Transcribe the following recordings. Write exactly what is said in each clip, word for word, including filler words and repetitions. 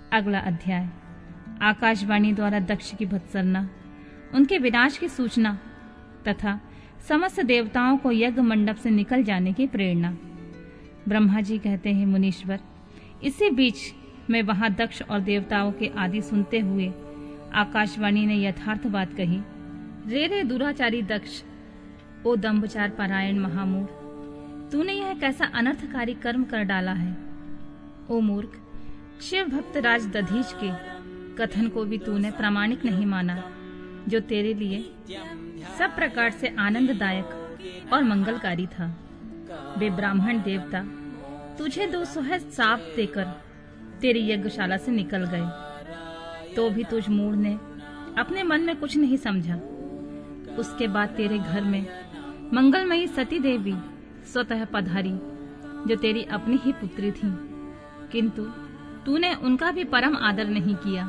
अगला अध्याय। आकाशवाणी द्वारा दक्ष की भत्सरना, उनके विनाश की सूचना तथा समस्त देवताओं को यज्ञ मंडप से निकल जाने की प्रेरणा। ब्रह्मा जी कहते हैं, मुनीश्वर, इसी बीच में वहां दक्ष और देवताओं के आदि सुनते हुए आकाशवाणी ने यथार्थ बात कही। रे रे दुराचारी दक्ष, ओ दंभचार पारायण महामूढ़, तूने यह कैसा अनर्थकारी कर्म कर डाला है। ओ मूर्ख, शिव भक्त राज दधीच के कथन को भी तूने प्रामाणिक नहीं माना, जो तेरे लिए सब प्रकार से आनंददायक और मंगलकारी था। वे ब्राह्मण देवता तुझे दो सुहज साप देकर तेरी यज्ञशाला से निकल गए, तो भी तुझ मूढ़ ने अपने मन में कुछ नहीं समझा। उसके बाद तेरे घर में मंगलमयी सती देवी स्वतः पधारी, जो तेरी अपनी ही पुत्री थी, किंतु तूने उनका भी परम आदर नहीं किया।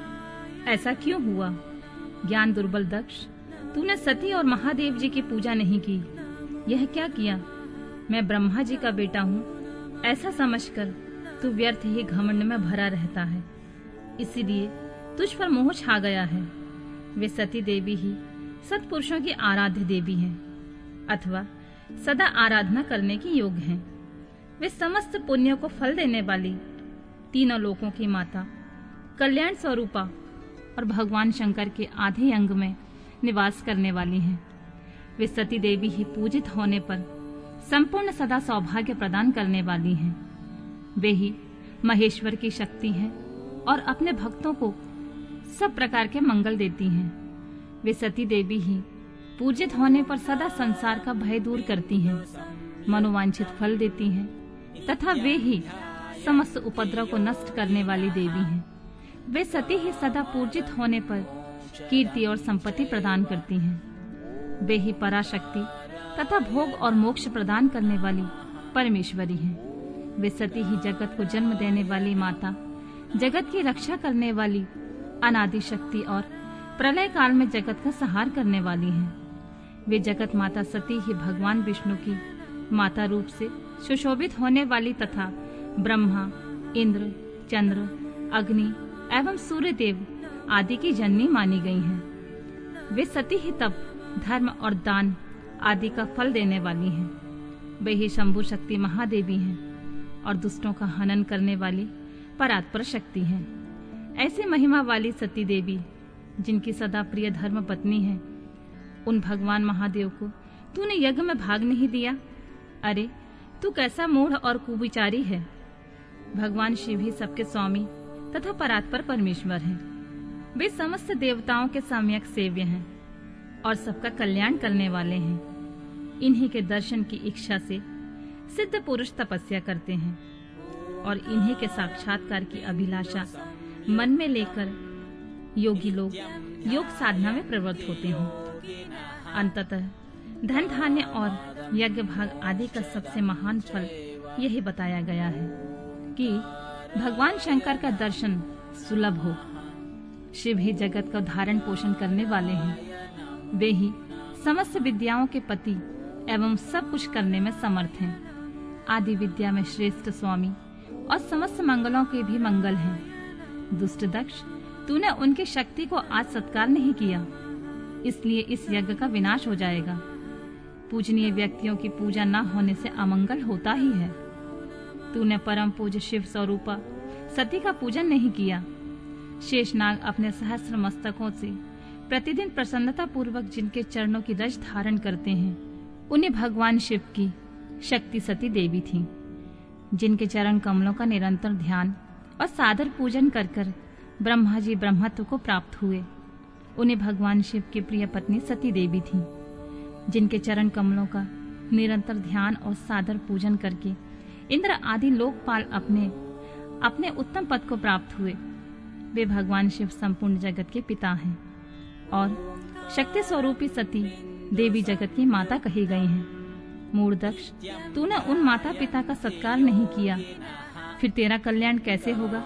ऐसा क्यों हुआ? ज्ञान दुर्बल दक्ष, तूने सती और महादेव जी की पूजा नहीं की। यह क्या किया? मैं ब्रह्मा जी का बेटा हूँ ऐसा समझकर तू व्यर्थ ही घमंड में भरा रहता है, इसीलिए तुझ पर मोह छा गया है। वे सती देवी ही सत्पुरुषों की आराध्य देवी हैं, अथवा सदा आराधना करने की योग्य हैं। वे समस्त पुण्यों को फल देने वाली, तीनों लोकों की माता, कल्याण स्वरूपा और भगवान शंकर के आधे अंग में निवास करने वाली हैं। वे सती देवी ही पूजित होने पर संपूर्ण सदा सौभाग्य प्रदान करने वाली हैं। वे ही महेश्वर की शक्ति हैं और अपने भक्तों को सब प्रकार के मंगल देती हैं। वे सती देवी ही पूजित होने पर सदा संसार का भय दूर करती हैं, मनोवांछित फल देती हैं तथा वे ही समस्त उपद्रव को नष्ट करने वाली देवी हैं। वे सती ही सदा पूजित होने पर कीर्ति और संपत्ति प्रदान करती हैं। वे ही पराशक्ति तथा भोग और मोक्ष प्रदान करने वाली परमेश्वरी हैं। वे सती ही जगत को जन्म देने वाली माता, जगत की रक्षा करने वाली अनादि शक्ति और प्रलय काल में जगत का संहार करने वाली हैं। वे जगत माता सती ही भगवान विष्णु की माता रूप से सुशोभित होने वाली तथा ब्रह्मा, इंद्र, चंद्र, अग्नि एवं सूर्य देव आदि की जननी मानी गई हैं। वे सती ही तप, धर्म और दान आदि का फल देने वाली हैं। वे ही शंभु शक्ति महादेवी हैं और दुष्टों का हनन करने वाली परात्पर शक्ति हैं। ऐसी महिमा वाली सती देवी, जिनकी सदा प्रिय धर्म पत्नी है, उन भगवान महादेव को तूने यज्ञ में भाग नहीं दिया। अरे, तू कैसा मूढ़ और कुविचारी है। भगवान शिव ही सबके स्वामी तथा परात्पर परमेश्वर हैं। वे समस्त देवताओं के सम्यक सेव्य हैं और सबका कल्याण करने वाले हैं। इन्हीं के दर्शन की इच्छा से सिद्ध पुरुष तपस्या करते हैं और इन्हीं के साक्षात्कार की अभिलाषा मन में लेकर योगी लोग योग साधना में प्रवृत्त होते हैं। अंततः धन धान्य और यज्ञ भाग आदि का सबसे महान फल यही बताया गया है कि भगवान शंकर का दर्शन सुलभ हो। शिव ही जगत का धारण पोषण करने वाले हैं। वे ही समस्त विद्याओं के पति एवं सब कुछ करने में समर्थ हैं। आदि विद्या में श्रेष्ठ स्वामी और समस्त मंगलों के भी मंगल हैं। दुष्ट दक्ष, तूने उनकी शक्ति को आज सत्कार नहीं किया, इसलिए इस यज्ञ का विनाश हो जाएगा। पूजनीय व्यक्तियों की पूजा न होने से अमंगल होता ही है। तूने परम पूज्य शिव स्वरूपा सती का पूजन नहीं किया। शेषनाग अपने सहस्त्र मस्तकों से प्रतिदिन प्रसन्नता पूर्वक जिनके चरणों की रज धारण करते हैं, उन्हें भगवान शिव की शक्ति सती देवी थी, जिनके चरण कमलों का निरंतर ध्यान और सादर पूजन कर कर ब्रह्मा जी ब्रह्मत्व को प्राप्त हुए। उन्हें भगवान शिव की प्रिय पत्नी सती देवी थी, जिनके चरण कमलों का निरंतर ध्यान और सादर पूजन करके इंद्र आदि लोकपाल अपने अपने उत्तम पद को प्राप्त हुए। वे भगवान शिव संपूर्ण जगत के पिता हैं और शक्ति स्वरूपी सती देवी जगत की माता कही गई हैं। मूढ़ दक्ष, तूने उन माता पिता का सत्कार नहीं किया, फिर तेरा कल्याण कैसे होगा?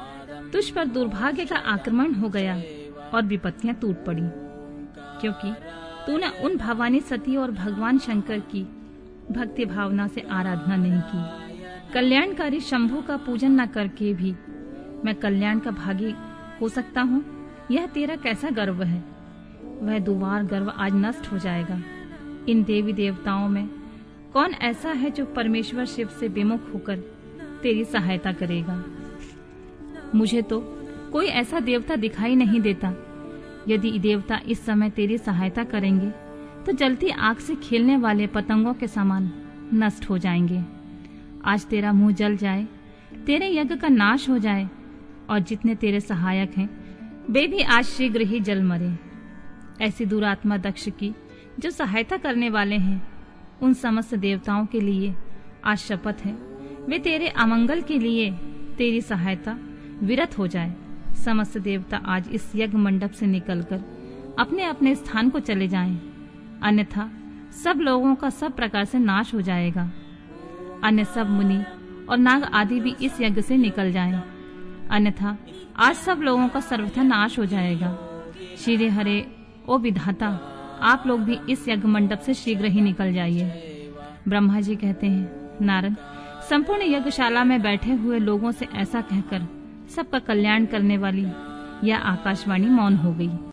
तुझ पर दुर्भाग्य का आक्रमण हो गया और विपत्तियां टूट पड़ी, क्योंकि तूने उन भवानी सती और भगवान शंकर की भक्ति भावना से आराधना नहीं की। कल्याणकारी शंभु का पूजन न करके भी मैं कल्याण का भागी हो सकता हूँ, यह तेरा कैसा गर्व है। वह दुवार गर्व आज नष्ट हो जाएगा। इन देवी देवताओं में कौन ऐसा है जो परमेश्वर शिव से विमुख होकर तेरी सहायता करेगा? मुझे तो कोई ऐसा देवता दिखाई नहीं देता। यदि देवता इस समय तेरी सहायता करेंगे तो जलती आग से खेलने वाले पतंगों के समान नष्ट हो जाएंगे। आज तेरा मुंह जल जाए, तेरे यज्ञ का नाश हो जाए और जितने तेरे सहायक हैं वे भी आज शीघ्र ही जल मरे। ऐसी दुरात्मा दक्ष की जो सहायता करने वाले हैं, उन समस्त देवताओं के लिए आज शपथ है, वे तेरे अमंगल के लिए तेरी सहायता विरत हो जाए। समस्त देवता आज इस यज्ञ मंडप से निकलकर अपने अपने स्थान को चले जाएं, अन्यथा सब लोगों का सब प्रकार से नाश हो जाएगा। अन्य सब मुनि और नाग आदि भी इस यज्ञ से निकल जाएं, अन्यथा आज सब लोगों का सर्वथा नाश हो जाएगा। श्री हरे ओ विधाता, आप लोग भी इस यज्ञ मंडप से शीघ्र ही निकल जाइए। ब्रह्मा जी कहते हैं, नारद, संपूर्ण यज्ञशाला में बैठे हुए लोगों से ऐसा कहकर सबका कल्याण करने वाली यह आकाशवाणी मौन हो गई।